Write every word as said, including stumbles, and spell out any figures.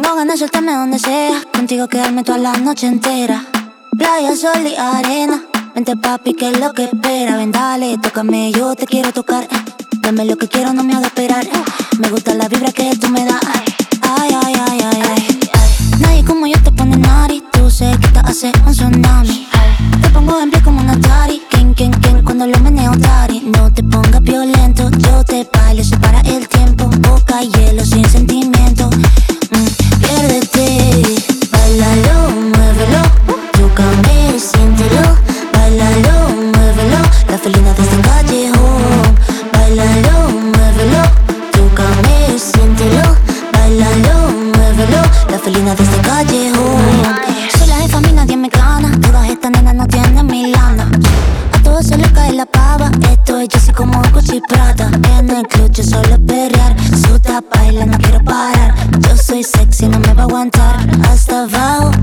Tengo ganas de soltarme donde sea, contigo quedarme toda la noche entera. Playa, sol y arena, vente papi, que es lo que espera. Ven dale, tócame, yo te quiero tocar. Dame lo que quiero, no me hagas esperar. Me gusta la vibra que tú me das. Ay, ay, ay, ay, ay. Nadie como yo te pone nari. Tú sé que te hace un tsunami. Te pongo en pie como una Atari. Ken, ken, ken, cuando lo meneo Dari. No te pongas violento, yo te bailo, se para el tiempo. Boca y hielo sin sentimiento. mm, Piérdete, bailalo, muévelo. Tócame y siéntelo. Bailalo, muévelo. La felina de este callejón. Bailalo, muévelo. Tócame y siéntelo. Bailalo, muévelo. La felina de este callejón. Soy la jefa, a mí nadie me gana. Todas estas nenas no tienen mi lana. A todos se les cae la pava. Esto es Jessie como Gucci Prada. En el club yo solo perrear. Suta baila, no quiero parar. Yo soy sexy, no me va a aguantar. Hasta abajo,